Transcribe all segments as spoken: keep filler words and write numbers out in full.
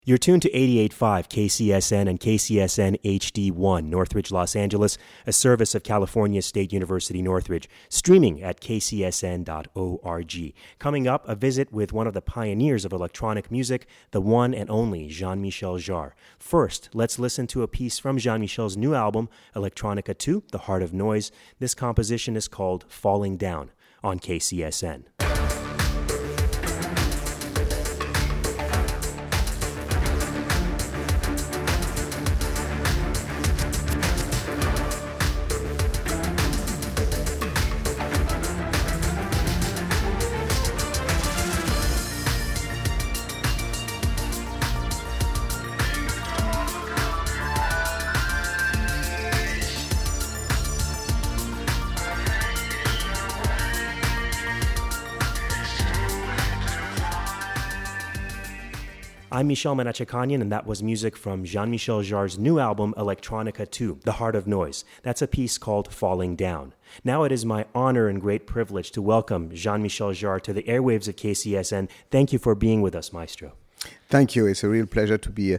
You're tuned to eighty-eight point five K C S N and K C S N H D one, Northridge, Los Angeles, a service of California State University Northridge, streaming at k c s n dot org. Coming up, a visit with one of the pioneers of electronic music, the one and only Jean-Michel Jarre. First, let's listen to a piece from Jean-Michel's new album, Electronica two, The Heart of Noise. This composition is called Falling Down on K C S N. I'm Michel Menachekanian, and that was music from Jean-Michel Jarre's new album, Electronica two, The Heart of Noise. That's a piece called Falling Down. Now it is my honor and great privilege to welcome Jean-Michel Jarre to the airwaves of K C S N. Thank you for being with us, Maestro. Thank you. It's a real pleasure to be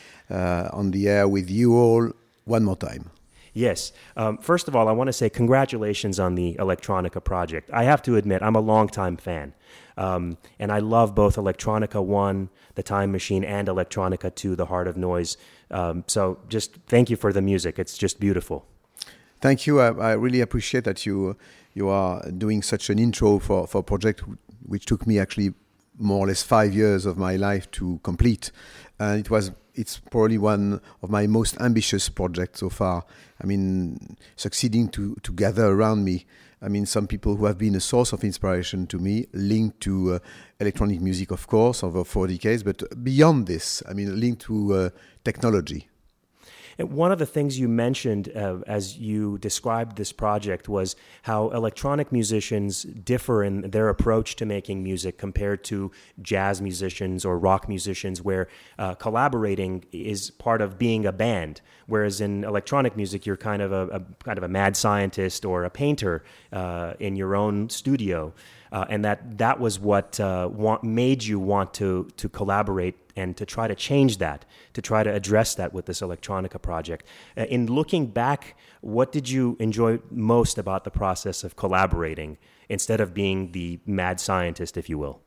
uh, on the air with you all one more time. Yes. Um, first of all, I want to say congratulations on the Electronica project. I have to admit, I'm a longtime fan. Um, and I love both Electronica one, The Time Machine, and Electronica two, The Heart of Noise. Um, so just thank you for the music. It's just beautiful. Thank you. I, I really appreciate that you you are doing such an intro for, for a project which took me actually more or less five years of my life to complete. And it was it's probably one of my most ambitious projects so far. I mean, succeeding to, to gather around me I mean, some people who have been a source of inspiration to me, linked to uh, electronic music, of course, over four decades, but beyond this, I mean, linked to uh, technology. And one of the things you mentioned uh, as you described this project was how electronic musicians differ in their approach to making music compared to jazz musicians or rock musicians, where uh, collaborating is part of being a band, whereas in electronic music you're kind of a, a kind of a mad scientist or a painter uh, in your own studio, uh, and that that was what uh, want, made you want to to collaborate and to try to change that, to try to address that with this Electronica project. Uh, in looking back, what did you enjoy most about the process of collaborating instead of being the mad scientist, if you will?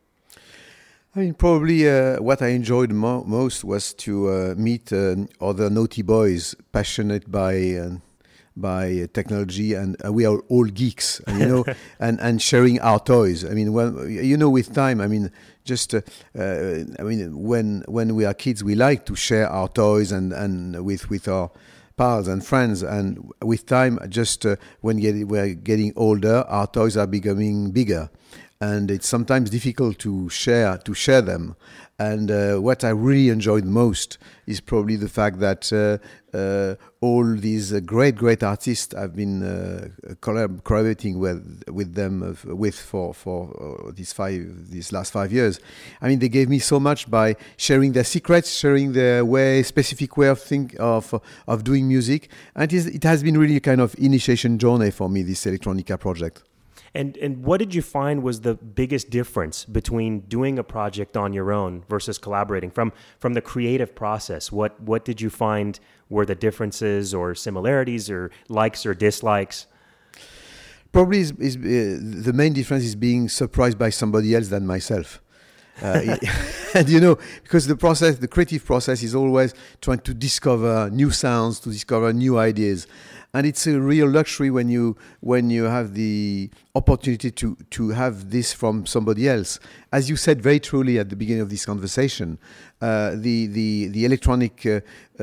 I mean, probably uh, what I enjoyed mo- most was to uh, meet uh, other naughty boys passionate by uh, by technology, and uh, we are all geeks, and, you know, and, and sharing our toys. I mean, well, you know, with time, I mean, just uh, uh, I mean, when when we are kids, we like to share our toys and, and with with our pals and friends, and with time, just uh, when get, we're getting older, our toys are becoming bigger, and it's sometimes difficult to share to share them. And uh, what I really enjoyed most is probably the fact that uh, uh, all these uh, great, great artists I've been uh, collab- collaborating with with them uh, with for for uh, these five these last five years. I mean, they gave me so much by sharing their secrets, sharing their way, specific way of think of of doing music, and it, is, it has been really a kind of initiation journey for me, this Electronica project. And and what did you find was the biggest difference between doing a project on your own versus collaborating from from the creative process? What what did you find were the differences or similarities or likes or dislikes? Probably is, is, uh, the main difference is being surprised by somebody else than myself. Uh, and you know, because the process, the creative process is always trying to discover new sounds, to discover new ideas. And it's a real luxury when you when you have the opportunity to, to have this from somebody else. As you said very truly at the beginning of this conversation, uh, the, the, the electronic uh, uh,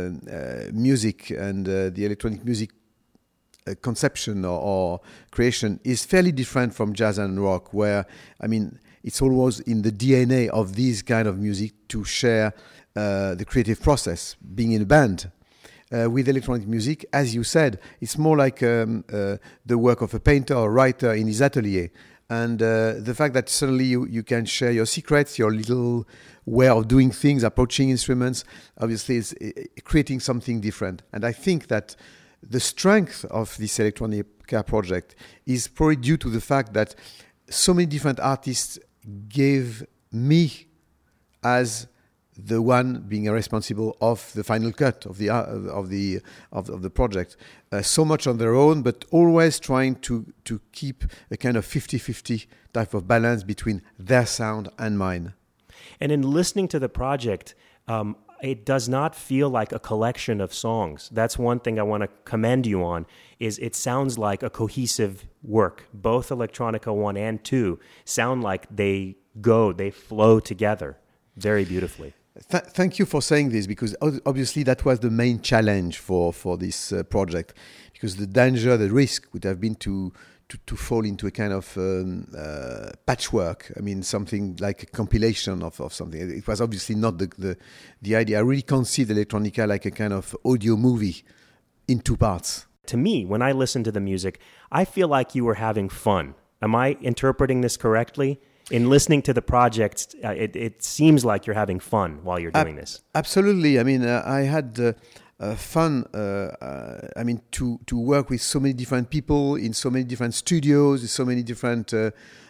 uh, music and uh, the electronic music uh, conception or, or creation is fairly different from jazz and rock, where, I mean, it's always in the D N A of these kind of music to share uh, the creative process, being in a band. Uh, with electronic music, as you said, it's more like um, uh, the work of a painter or writer in his atelier. And uh, the fact that suddenly you, you can share your secrets, your little way of doing things, approaching instruments, obviously is uh, creating something different. And I think that the strength of this Electronica project is probably due to the fact that so many different artists gave me as the one being responsible of the final cut of the uh, of the of, of the project. Uh, so much on their own, but always trying to to keep a kind of fifty-fifty type of balance between their sound and mine. And in listening to the project, um, it does not feel like a collection of songs. That's one thing I want to commend you on, is it sounds like a cohesive work. Both Electronica one and two sound like they go, they flow together very beautifully. Th- thank you for saying this, because obviously that was the main challenge for, for this uh, project, because the danger, the risk would have been to to, to fall into a kind of um, uh, patchwork. I mean, something like a compilation of, of something. It was obviously not the, the the idea. I really conceive Electronica like a kind of audio movie in two parts. To me, when I listen to the music, I feel like you were having fun. Am I interpreting this correctly? In listening to the project, uh, it, it seems like you're having fun while you're doing Ab- this. Absolutely. I mean, uh, I had uh, uh, fun. Uh, uh, I mean, to, to work with so many different people in so many different studios, in so many different uh,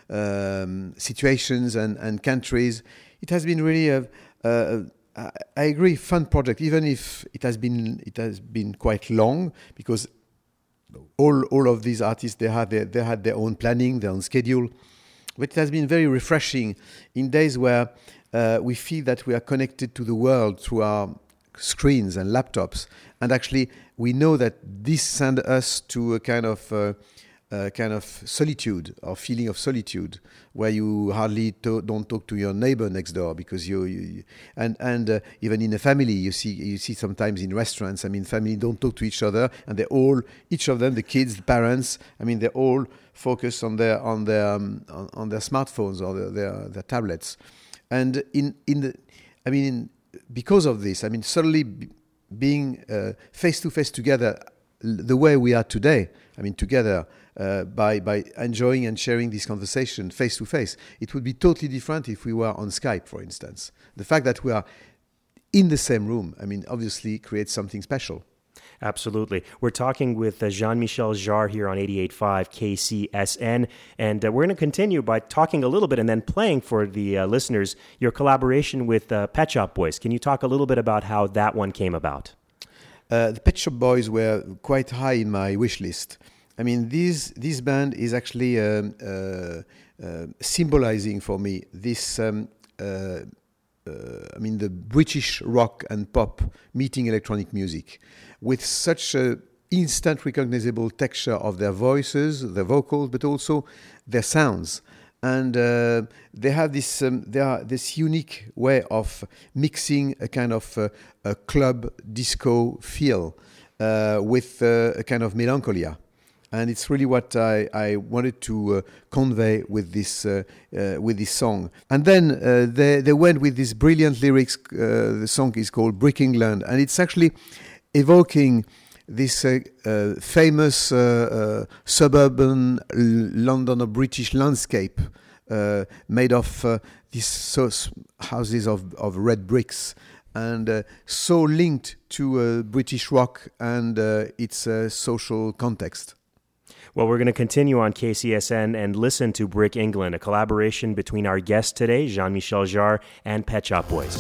um, situations and, and countries. It has been really a, a, a I agree, fun project. Even if it has been it has been quite long, because all all of these artists they had their, they had their own planning, their own schedule. But it has been very refreshing in days where uh, we feel that we are connected to the world through our screens and laptops, and actually we know that this sends us to a kind of uh, uh, kind of solitude or feeling of solitude, where you hardly to- don't talk to your neighbor next door because you, you and and uh, even in a family you see you see sometimes in restaurants. I mean, family don't talk to each other, and they all each of them, the kids, the parents. I mean, they're all focus on their on their um, on, on their smartphones or their, their their tablets, and in in the, I mean, because of this, I mean, suddenly b- being face to face together, the way we are today. I mean, together uh, by by enjoying and sharing this conversation face to face. It would be totally different if we were on Skype, for instance. The fact that we are in the same room, I mean, obviously creates something special. Absolutely. We're talking with uh, Jean-Michel Jarre here on eighty-eight point five K C S N, and uh, we're going to continue by talking a little bit and then playing for the uh, listeners your collaboration with uh, Pet Shop Boys. Can you talk a little bit about how that one came about? Uh, the Pet Shop Boys were quite high in my wish list. I mean, this this band is actually um, uh, uh, symbolizing for me this um, uh, Uh, I mean, the British rock and pop meeting electronic music with such a instant recognizable texture of their voices, their vocals, but also their sounds. And uh, they have this um, they are this unique way of mixing a kind of uh, a club disco feel uh, with uh, a kind of melancholia. And it's really what I, I wanted to uh, convey with this uh, uh, with this song. And then uh, they they went with these brilliant lyrics. Uh, the song is called Brick England, and it's actually evoking this uh, uh, famous uh, uh, suburban London or British landscape uh, made of uh, these so houses of, of red bricks, and uh, so linked to uh, British rock and uh, its uh, social context. Well, we're going to continue on K C S N and listen to Brick England, a collaboration between our guest today, Jean-Michel Jarre, and Pet Shop Boys.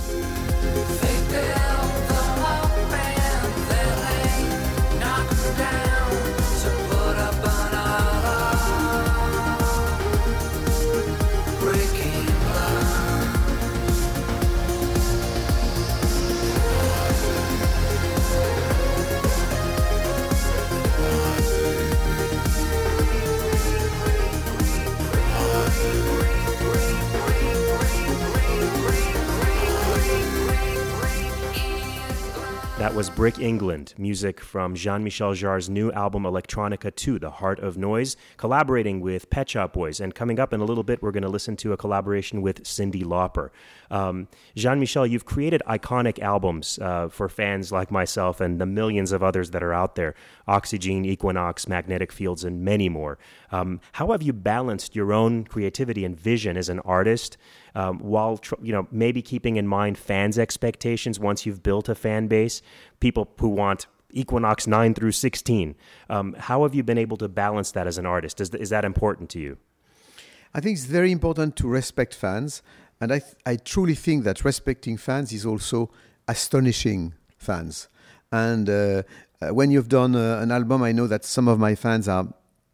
That was Brick England, music from Jean-Michel Jarre's new album Electronica two, The Heart of Noise, collaborating with Pet Shop Boys. And coming up in a little bit, we're going to listen to a collaboration with Cyndi Lauper. Um, Jean-Michel, you've created iconic albums uh, for fans like myself and the millions of others that are out there, Oxygen, Equinox, Magnetic Fields, and many more. Um, how have you balanced your own creativity and vision as an artist um, while, tr- you know, maybe keeping in mind fans' expectations once you've built a fan base, people who want Equinox nine through sixteen? Um, how have you been able to balance that as an artist? Is, th- is that important to you? I think it's very important to respect fans. And I, th- I truly think that respecting fans is also astonishing fans. And uh, uh, when you've done uh, an album, I know that some of my fans are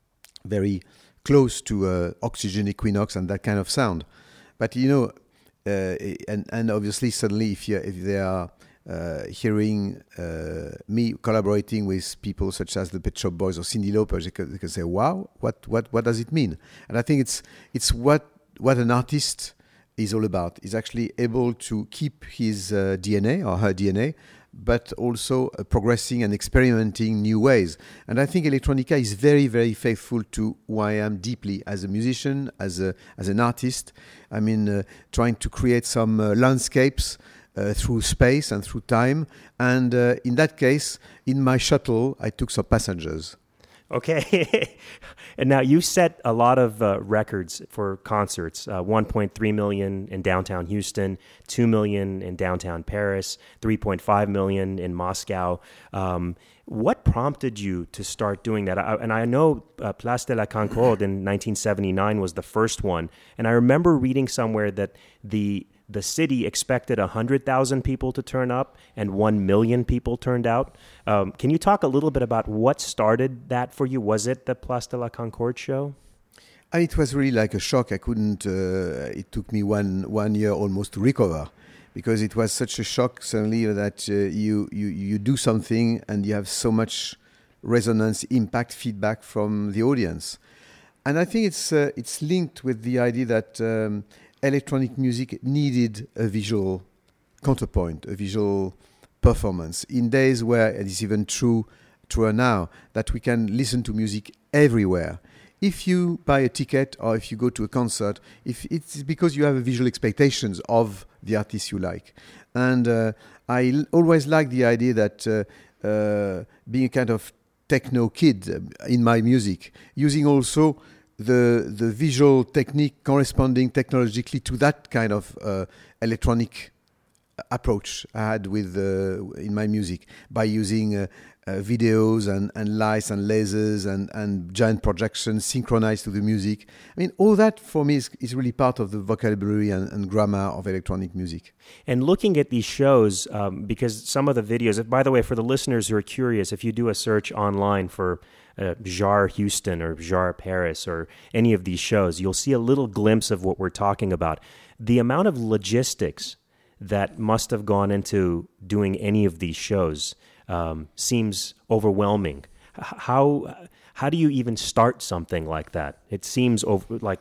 very close to uh, Oxygen Equinox and that kind of sound. But, you know, uh, and, and obviously suddenly if, you, if they are uh, hearing uh, me collaborating with people such as the Pet Shop Boys or Cyndi Lauper, they can, they can say, wow, what, what, what does it mean? And I think it's, it's what, what an artist is all about. Is actually able to keep his uh, D N A or her D N A, but also uh, progressing and experimenting new ways. And I think electronica is very, very faithful to who I am deeply as a musician, as a as an artist. I mean, uh, trying to create some uh, landscapes uh, through space and through time. And uh, in that case, in my shuttle, I took some passengers. Okay. And now you set a lot of uh, records for concerts, uh, one point three million in downtown Houston, two million in downtown Paris, three point five million in Moscow. Um, what prompted you to start doing that? I, and I know uh, Place de la Concorde in nineteen seventy-nine was the first one. And I remember reading somewhere that the the city expected one hundred thousand people to turn up and one million people turned out. Um, can you talk a little bit about what started that for you? Was it the Place de la Concorde show? It was really like a shock. I couldn't, uh, it took me one one year almost to recover, because it was such a shock suddenly that uh, you, you, you do something and you have so much resonance, impact, feedback from the audience. And I think it's, uh, it's linked with the idea that um, electronic music needed a visual counterpoint, a visual performance. In days where it is even true, truer now, that we can listen to music everywhere. If you buy a ticket or if you go to a concert, if it's because you have a visual expectations of the artist you like. And uh, I l- always like the idea that uh, uh, being a kind of techno kid in my music, using also the the visual technique corresponding technologically to that kind of uh, electronic approach I had with uh, in my music, by using uh, uh, videos and, and lights and lasers and, and giant projections synchronized to the music. I mean, all that for me is, is really part of the vocabulary and, and grammar of electronic music. And looking at these shows, um, because some of the videos, by the way, for the listeners who are curious, if you do a search online for uh, Jar Houston or Jar Paris or any of these shows, you'll see a little glimpse of what we're talking about. The amount of logistics that must have gone into doing any of these shows um, seems overwhelming. How how do you even start something like that? It seems over, like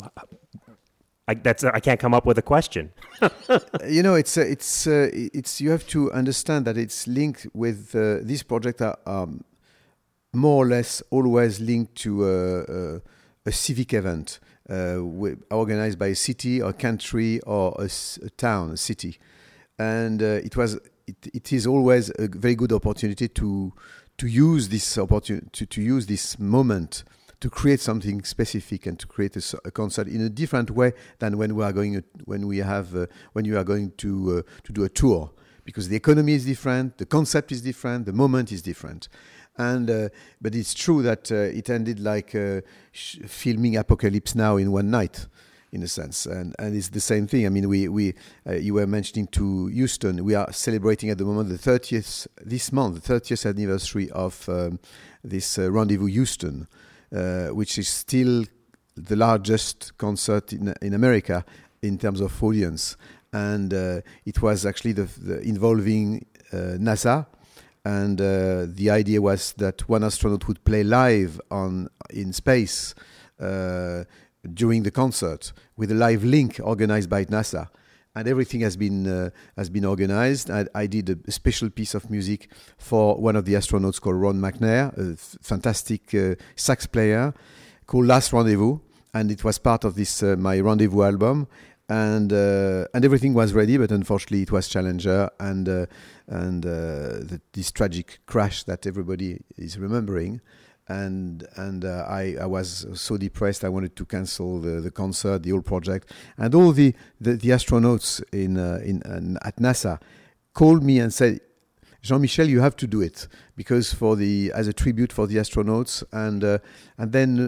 I, that's I can't come up with a question. You know, it's uh, it's uh, it's you have to understand that it's linked with uh, these projects are um, more or less always linked to a, a, a civic event. Uh, organized by a city or country or a, a town, a city, and uh, it was it, it is always a very good opportunity to to use this opportunity to, to use this moment to create something specific and to create a, a concert in a different way than when we are going when we have uh, when you are going to uh, to do a tour, because the economy is different, the concept is different, the moment is different. And uh, but it's true that uh, it ended like uh, sh- filming Apocalypse Now in one night, in a sense, and and it's the same thing. I mean, we we uh, you were mentioning to Houston. We are celebrating at the moment the thirtieth this month, the thirtieth anniversary of um, this uh, Rendezvous Houston, uh, which is still the largest concert in in America in terms of audience, and uh, it was actually the, the involving uh, NASA. And uh, the idea was that one astronaut would play live on in space uh, during the concert with a live link organized by NASA, and everything has been uh, has been organized. I, I did a special piece of music for one of the astronauts called Ron McNair, a f- fantastic uh, sax player, called Last Rendezvous, and it was part of this uh, my Rendezvous album. And uh, and everything was ready, but unfortunately it was Challenger and uh, and uh, the, this tragic crash that everybody is remembering, and and uh, I I was so depressed. I wanted to cancel the, the concert, the whole project, and all the the, the astronauts in uh, in uh, at NASA called me and said, Jean-Michel, you have to do it, because for the as a tribute for the astronauts, and uh, and then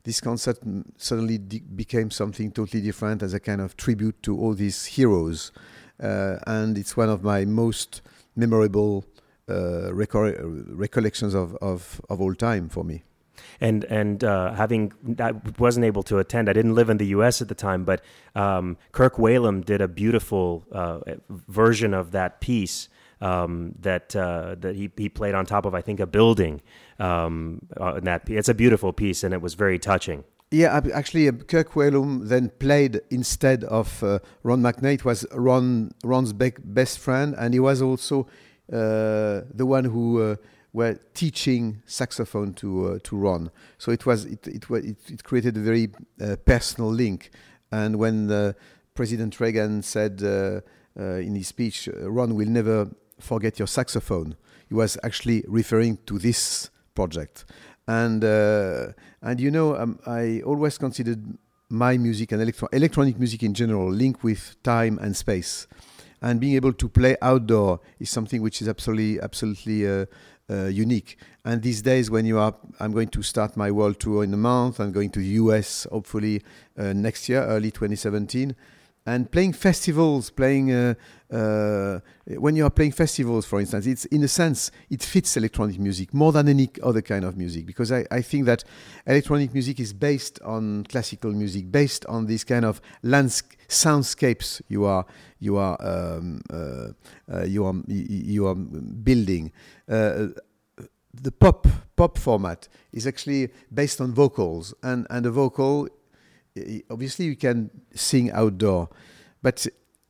this concert suddenly de- became something totally different as a kind of tribute to all these heroes. Uh, and it's one of my most memorable uh, recor- recollections of, of, of all time for me. And and uh, having, I wasn't able to attend. I didn't live in the U S at the time, but um, Kirk Whalum did a beautiful uh, version of that piece um, that uh, that he he played on top of, I think, a building. Um, uh, that it's a beautiful piece, and it was very touching. Yeah, actually, uh, Kirk Whalum then played instead of uh, Ron McNay. It was Ron Ron's be- best friend, and he was also uh, the one who uh, were teaching saxophone to uh, to Ron. So it was it it it, it created a very uh, personal link. And when uh, President Reagan said uh, uh, in his speech, "Ron will never forget your saxophone," he was actually referring to this project. And uh, and you know, um, I always considered my music and electro- electronic music in general linked with time and space. And being able to play outdoor is something which is absolutely absolutely uh, uh, unique. And these days, when you are, I'm going to start my world tour in a month. I'm going to the U S hopefully uh, next year, early twenty seventeen. And playing festivals, playing uh, uh, when you are playing festivals, for instance, it's in a sense it fits electronic music more than any other kind of music, because I, I think that electronic music is based on classical music, based on this kind of lands soundscapes you are you are um, uh, uh, you are you are building. Uh, the pop pop format is actually based on vocals, and and a vocal. Obviously, you can sing outdoor, but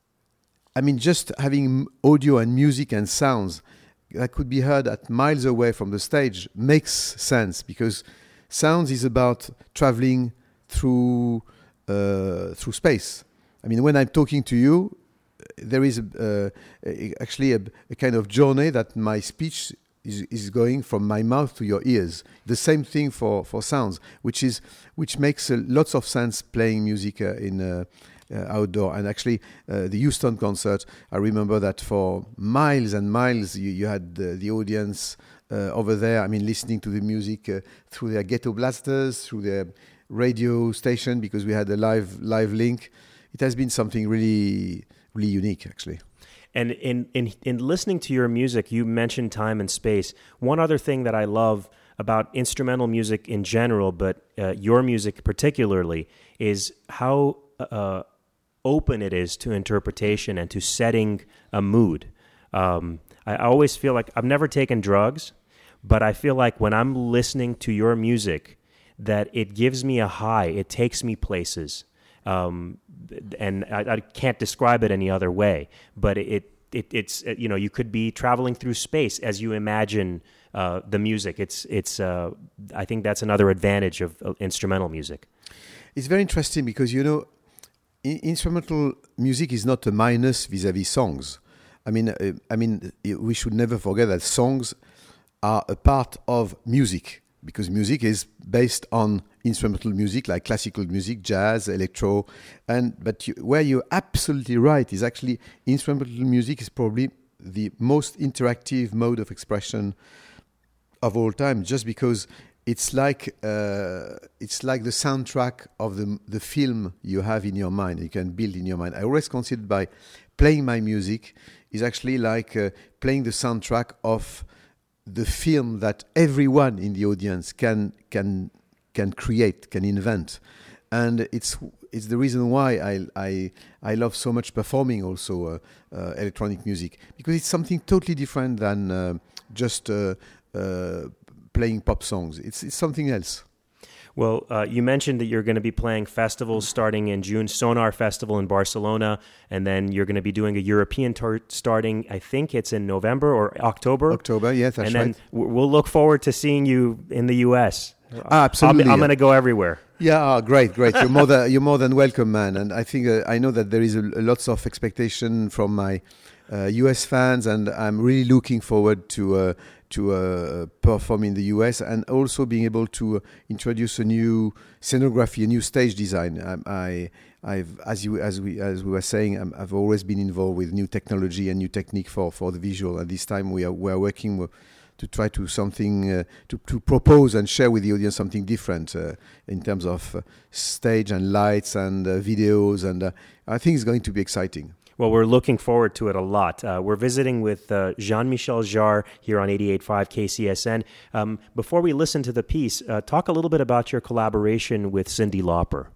I mean, just having audio and music and sounds that could be heard at miles away from the stage makes sense, because sounds is about traveling through uh, through space. I mean, when I'm talking to you, there is a, uh, actually a, a kind of journey that my speech Is, is going from my mouth to your ears. The same thing for, for sounds, which is which makes uh, lots of sense playing music uh, in uh, uh, outdoor. And actually, uh, the Houston concert, I remember that for miles and miles, you, you had uh, the audience uh, over there. I mean, listening to the music uh, through their ghetto blasters, through their radio station, because we had a live live link. It has been something really, really unique, actually. And in, in in listening to your music, you mentioned time and space. One other thing that I love about instrumental music in general, but uh, your music particularly, is how uh, open it is to interpretation and to setting a mood. Um, I always feel like I've never taken drugs, but I feel like when I'm listening to your music, that it gives me a high. It takes me places. Um, and I, I can't describe it any other way, but it, it it's, you know, you could be traveling through space as you imagine uh, the music. It's, it's, uh, I think that's another advantage of uh, instrumental music. It's very interesting because, you know, I- instrumental music is not a minus vis-a-vis songs. I mean, uh, I mean, we should never forget that songs are a part of music, because music is based on instrumental music like classical music, jazz, electro, and but you, where you're absolutely right is actually instrumental music is probably the most interactive mode of expression of all time, just because it's like uh, it's like the soundtrack of the the film you have in your mind. You can build in your mind. I always consider by playing my music is actually like uh, playing the soundtrack of the film that everyone in the audience can can can create, can invent. And it's it's the reason why I I, I love so much performing also uh, uh, electronic music, because it's something totally different than uh, just uh, uh, playing pop songs. It's it's something else. Well, uh, you mentioned that you're going to be playing festivals starting in June, Sonar Festival in Barcelona, and then you're going to be doing a European tour starting, I think it's in November or October. October, yes, that's and then right. we'll look forward to seeing you in the U S. Ah, absolutely. I'm, I'm going to go everywhere. Yeah, oh, great, great. You're more than you're more than welcome, man. And I think uh, I know that there is a, a lots of expectation from my uh, U S fans, and I'm really looking forward to uh, to uh, perform in the U S and also being able to uh, introduce a new scenography, a new stage design. Um, I, I've, as you, as we, as we were saying, um, I've always been involved with new technology and new technique for, for the visual. And this time we are we are working with to try to something uh, to to propose and share with the audience something different uh, in terms of uh, stage and lights and uh, videos, and uh, I think it's going to be exciting. Well, we're looking forward to it a lot. Uh, we're visiting with uh, Jean-Michel Jarre here on eighty-eight point five K C S N. Um, before we listen to the piece, uh, talk a little bit about your collaboration with Cyndi Lauper.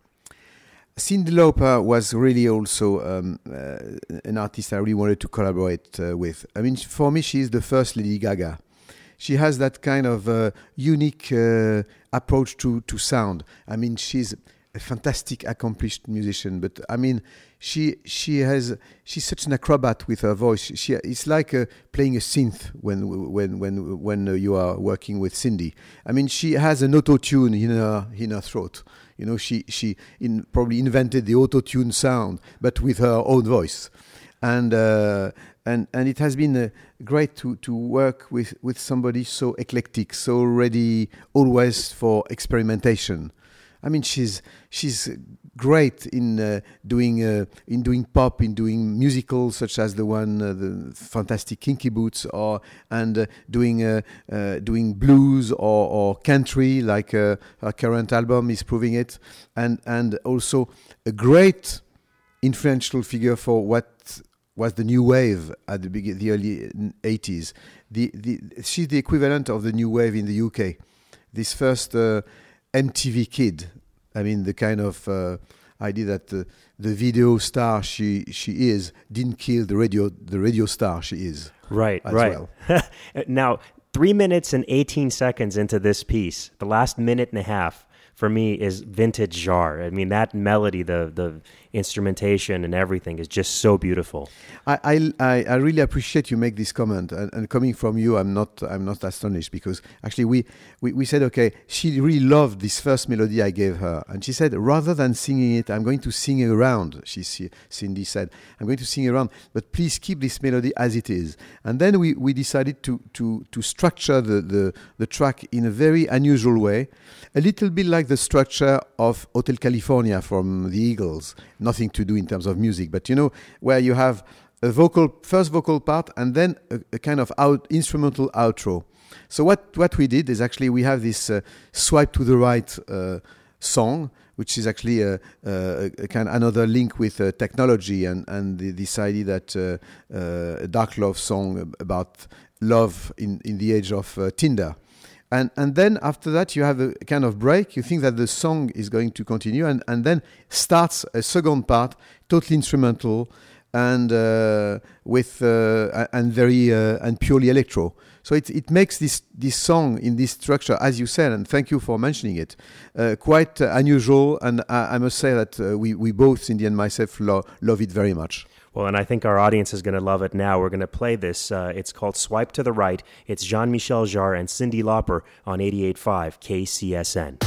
Cyndi Lauper was really also um, uh, an artist I really wanted to collaborate uh, with. I mean, for me, she is the first Lady Gaga. She has that kind of uh, unique uh, approach to, to sound. I mean, she's a fantastic, accomplished musician, but I mean, she she has she's such an acrobat with her voice. She it's like uh, playing a synth when when when when uh, you are working with Cyndi. I mean, she has an auto tune in her in her throat. You know, she she in, probably invented the auto tune sound, but with her own voice, and uh, and and it has been uh, great to to work with with somebody so eclectic, so ready always for experimentation. I mean, she's she's great in uh, doing uh, in doing pop, in doing musicals such as the one uh, the fantastic Kinky Boots, or and uh, doing uh, uh, doing blues or, or country like uh, her current album is proving it, and and also a great influential figure for what was the new wave at the begin the early eighties. The the she's the equivalent of the new wave in the U K. This first. Uh, M T V kid. I mean, the kind of uh, idea that the, the video star she she is didn't kill the radio the radio star she is. Right, as right. Well. Now, three minutes and eighteen seconds into this piece, the last minute and a half for me is vintage Jarre. I mean, that melody, the the instrumentation and everything is just so beautiful. I I, I really appreciate you make this comment, and, and coming from you, I'm not I'm not astonished, because actually we, we, we said, okay, she really loved this first melody I gave her, and she said, rather than singing it, I'm going to sing it around. She Cyndi said, I'm going to sing it around, but please keep this melody as it is. And then we, we decided to to to structure the, the the track in a very unusual way, a little bit like the structure of Hotel California from the Eagles. Nothing to do in terms of music, but you know, where you have a vocal, first vocal part, and then a, a kind of out, instrumental outro. So what, what we did is actually we have this uh, swipe to the right uh, song, which is actually a, a, a kind of another link with uh, technology and, and the, this idea that uh, uh, a dark love song about love in, in the age of uh, Tinder. And and then after that you have a kind of break. You think that the song is going to continue, and, and then starts a second part, totally instrumental, and uh, with uh, and very uh, and purely electro. So it it makes this this song in this structure, as you said, and thank you for mentioning it, uh, quite uh, unusual. And I, I must say that uh, we we both, Cyndi and myself, lo- love it very much. Well, and I think our audience is going to love it now. We're going to play this. Uh, it's called Swipe to the Right. It's Jean-Michel Jarre and Cyndi Lauper on eighty-eight point five K C S N.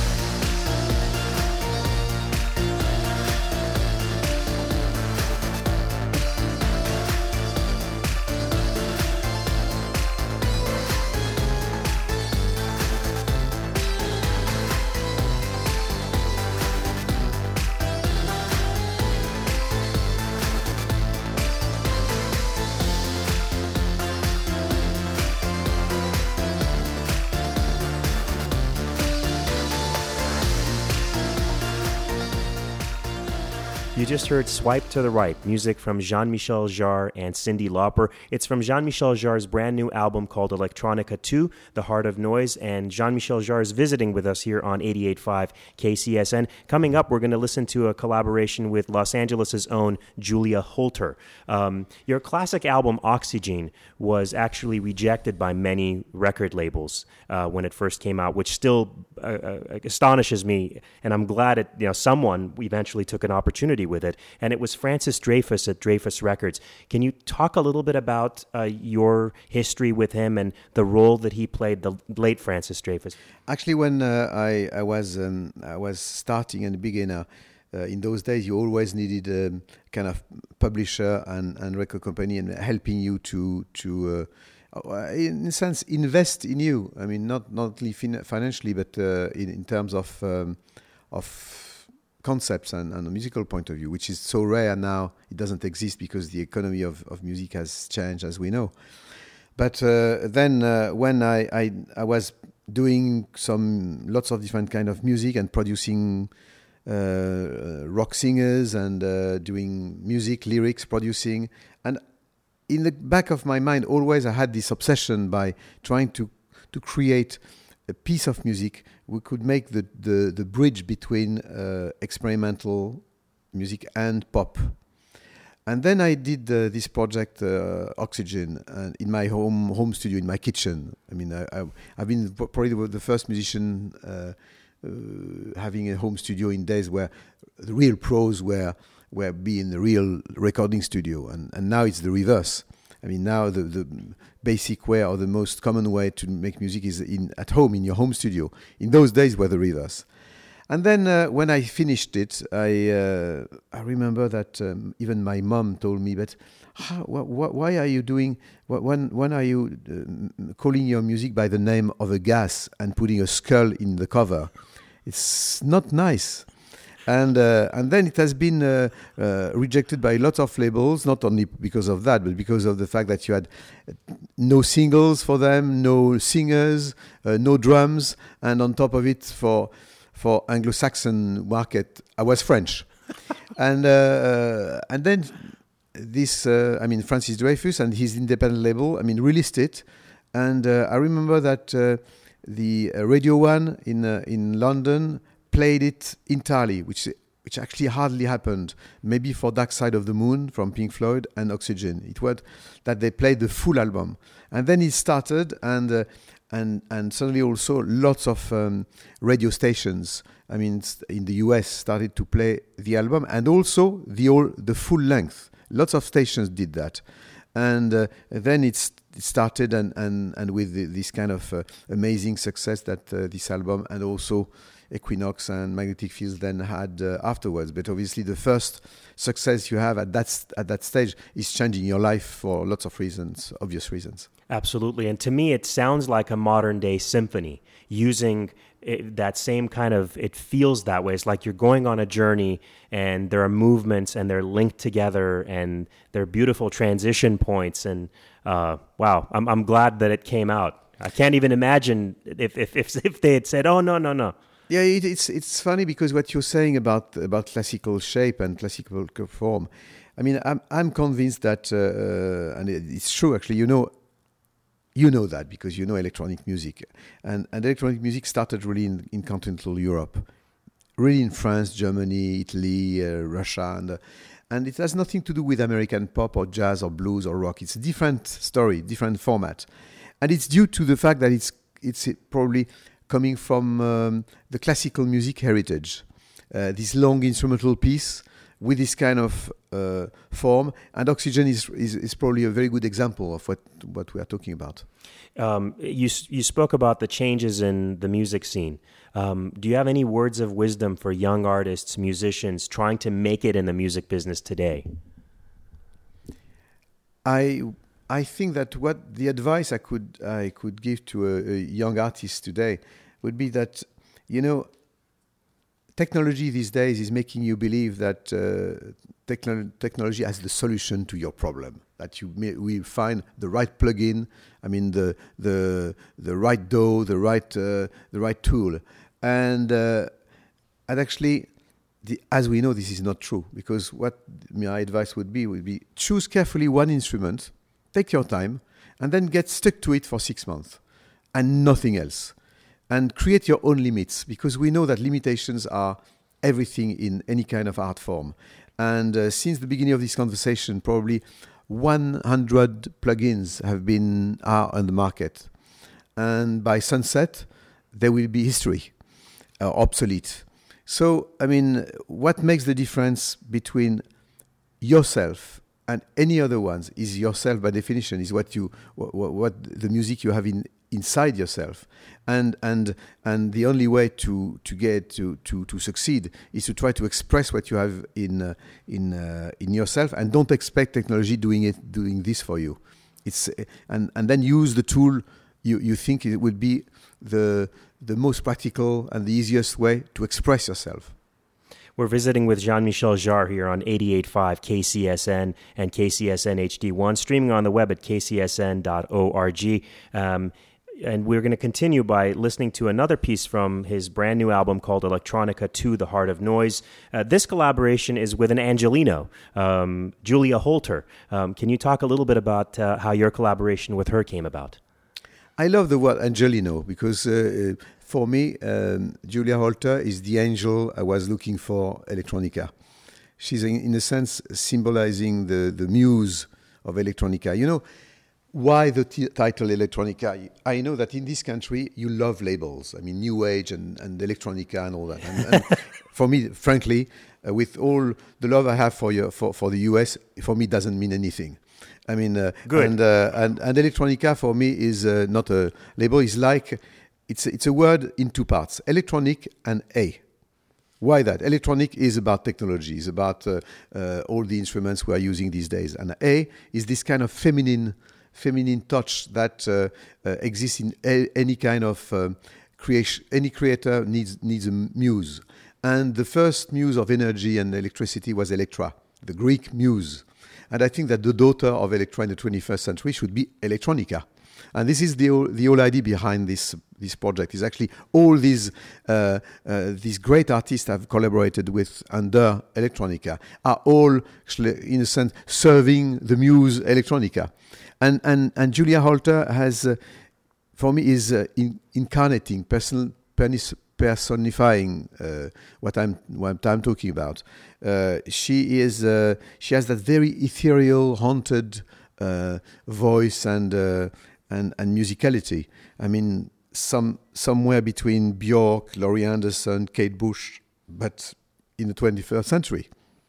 You just heard Swipe to the Right, music from Jean-Michel Jarre and Cyndi Lauper. It's from Jean-Michel Jarre's brand new album called Electronica two, The Heart of Noise, and Jean-Michel Jarre is visiting with us here on eighty-eight point five K C S N. Coming up, we're going to listen to a collaboration with Los Angeles' own Julia Holter. Um, your classic album, Oxygen, was actually rejected by many record labels uh, when it first came out, which still uh, uh, astonishes me, and I'm glad it, you know, someone eventually took an opportunity with it, and it was Francis Dreyfuss at Dreyfuss Records. Can you talk a little bit about uh, your history with him and the role that he played, the late Francis Dreyfuss? Actually, when uh, I, I was um, I was starting and a beginner, uh, in those days you always needed a kind of publisher and, and record company and helping you to to uh, in a sense invest in you. I mean, not not only fin- financially, but uh, in, in terms of um, of concepts and, and a musical point of view, which is so rare now. It doesn't exist because the economy of, of music has changed, as we know. But uh, then uh, when I, I I was doing some lots of different kind of music and producing uh, rock singers and uh, doing music, lyrics, producing, and in the back of my mind always I had this obsession by trying to to create a piece of music we could make the the, the bridge between uh, experimental music and pop. And then I did uh, this project, uh, Oxygen, uh, in my home home studio, in my kitchen. I mean, I, I, I've been probably the first musician uh, uh, having a home studio in days where the real pros were were be in the real recording studio, and, and now it's the reverse. I mean, now the, the basic way or the most common way to make music is in at home, in your home studio. In those days were the reverse. And then uh, when I finished it, I uh, I remember that um, even my mom told me, "But how, wh- wh- why are you doing? Wh- when when are you uh, calling your music by the name of a gas and putting a skull in the cover? It's not nice." And uh, and then it has been uh, uh, rejected by lots of labels, not only because of that, but because of the fact that you had no singles for them, no singers, uh, no drums, and on top of it, for for Anglo-Saxon market, I was French, and uh, and then this, uh, I mean, Francis Dreyfus and his independent label, I mean, released it, and uh, I remember that uh, the uh, Radio One in uh, in London played it entirely, which which actually hardly happened. Maybe for Dark Side of the Moon from Pink Floyd and Oxygen, it was that they played the full album, and then it started and. Uh, And and suddenly also lots of um, radio stations, I mean, in the U S started to play the album and also the all, the full length. Lots of stations did that. And uh, then it's, it started and, and, and with the, this kind of uh, amazing success that uh, this album and also Equinox and Magnetic Fields then had uh, afterwards. But obviously the first success you have at that at that stage is changing your life for lots of reasons, obvious reasons. Absolutely. And to me, it sounds like a modern day symphony using it, that same kind of, it feels that way. It's like you're going on a journey and there are movements and they're linked together and they're beautiful transition points. And uh, wow, I'm, I'm glad that it came out. I can't even imagine if, if, if, if they had said, oh, no, no, no. Yeah, it, it's it's funny because what you're saying about about classical shape and classical form, I mean, I'm I'm convinced that, uh, and it's true actually. You know, you know that because you know electronic music, and, and electronic music started really in, in continental Europe, really in France, Germany, Italy, uh, Russia, and uh, and it has nothing to do with American pop or jazz or blues or rock. It's a different story, different format, and it's due to the fact that it's it's probably coming from um, the classical music heritage, uh, this long instrumental piece with this kind of uh, form, and Oxygen is, is is probably a very good example of what what we are talking about. Um, you you spoke about the changes in the music scene. Um, do you have any words of wisdom for young artists, musicians trying to make it in the music business today? I. I think that what the advice I could I could give to a, a young artist today would be that, you know, technology these days is making you believe that uh, techno- technology has the solution to your problem. That you may, we find the right plugin, I mean the the the right D A W, the right uh, the right tool, and uh, and actually. The, as we know, this is not true, because what my advice would be would be choose carefully one instrument. Take your time, and then get stuck to it for six months, and nothing else. And create your own limits, because we know that limitations are everything in any kind of art form. And uh, since the beginning of this conversation, probably one hundred plugins have been are on the market. And by sunset, there will be history, uh, obsolete. So, I mean, what makes the difference between yourself and any other ones is yourself by definition, is what you what, what the music you have in inside yourself, and and and the only way to to get to to to succeed is to try to express what you have in uh, in uh, in yourself, and don't expect technology doing it doing this for you. It's and and then use the tool you you think it would be the the most practical and the easiest way to express yourself. We're visiting with Jean-Michel Jarre here on eighty-eight point five K C S N and K C S N H D one, streaming on the web at k c s n dot org. Um, and we're going to continue by listening to another piece from his brand new album called Electronica two, The Heart of Noise. Uh, this collaboration is with an Angelino, um, Julia Holter. Um, can you talk a little bit about uh, how your collaboration with her came about? I love the word Angelino because uh, for me, um, Julia Holter is the angel I was looking for electronica. She's, in, in a sense, symbolizing the, the muse of electronica. You know, why the t- title electronica? I know that in this country, you love labels. I mean, new age and, and electronica and all that. And, and for me, frankly, uh, with all the love I have for, your, for, for the U S, for me, it doesn't mean anything. I mean, uh, Good. And, uh, and and electronica for me is uh, not a label. It's like it's it's a word in two parts: electronic and A. Why that? Electronic is about technology, is about uh, uh, all the instruments we are using these days, and A is this kind of feminine feminine touch that uh, uh, exists in a, any kind of um, creation. Any creator needs needs a muse, and the first muse of energy and electricity was Electra, the Greek muse. And I think that the daughter of Electra in the twenty-first century should be electronica. And this is the the whole idea behind this this project. Is actually all these uh, uh, these great artists I've collaborated with under electronica are all, in a sense, serving the muse electronica. And and and Julia Holter has, uh, for me, is uh, in, incarnating, personal, personifying uh, what I'm what I'm talking about. Uh, she is uh, she has that very ethereal, haunted uh, voice and uh, and and musicality. I mean, some somewhere between Björk, Laurie Anderson, Kate Bush, but in the twenty-first century.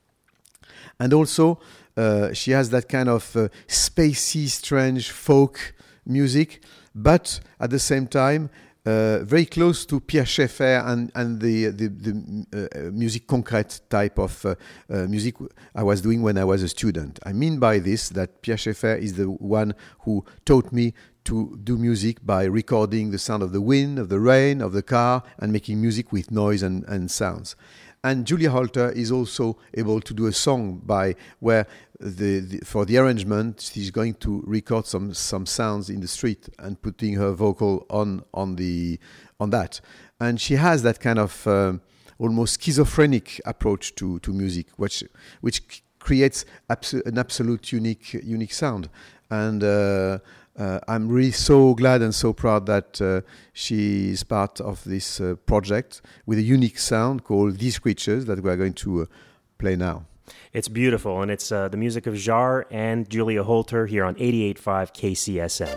And also, uh, she has that kind of uh, spacey, strange folk music, but at the same time, Uh, very close to Pierre Schaeffer and, and the the, the uh, music concrète type of uh, uh, music I was doing when I was a student. I mean by this that Pierre Schaeffer is the one who taught me to do music by recording the sound of the wind, of the rain, of the car, and making music with noise and, and sounds. And Julia Holter is also able to do a song by where the, the for the arrangement she's going to record some some sounds in the street and putting her vocal on on the on that. And she has that kind of um, almost schizophrenic approach to, to music, which which creates abso- an absolute unique unique sound. And uh, Uh, I'm really so glad and so proud that uh, she is part of this uh, project with a unique sound called These Creatures that we are going to uh, play now. It's beautiful, and it's uh, the music of Jarre and Julia Holter here on eighty-eight point five K C S N.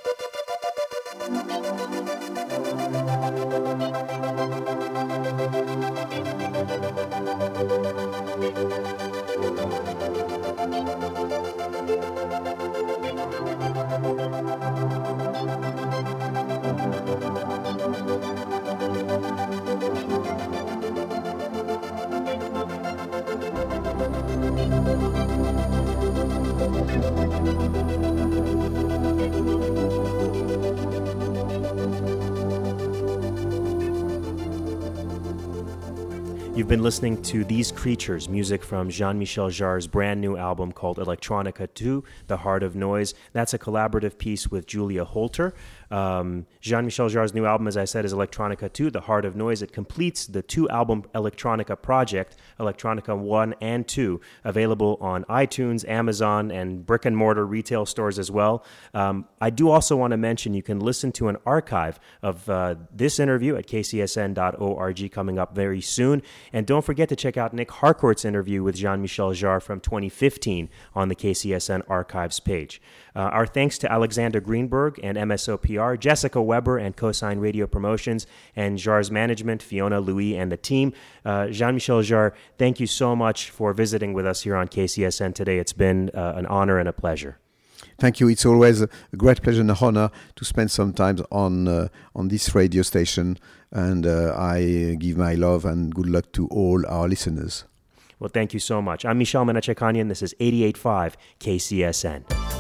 You've been listening to These Creatures, music from Jean-Michel Jarre's brand new album called Electronica two, The Heart of Noise. That's a collaborative piece with Julia Holter. Um, Jean-Michel Jarre's new album, as I said, is Electronica two, The Heart of Noise. It completes the two-album Electronica project, Electronica one and two, available on iTunes, Amazon, and brick-and-mortar retail stores as well. Um, I do also want to mention you can listen to an archive of uh, this interview at k c s n dot org coming up very soon. And don't forget to check out Nick Harcourt's interview with Jean-Michel Jarre from twenty fifteen on the K C S N archives page. Uh, our thanks to Alexander Greenberg and M S O P R, Jessica Weber and Cosign Radio Promotions, and Jarre's management, Fiona, Louis, and the team. Uh, Jean-Michel Jarre, thank you so much for visiting with us here on K C S N today. It's been uh, an honor and a pleasure. Thank you. It's always a great pleasure and honor to spend some time on uh, on this radio station, and uh, I give my love and good luck to all our listeners. Well, thank you so much. I'm Michel Menachekanian. This is eighty-eight point five K C S N.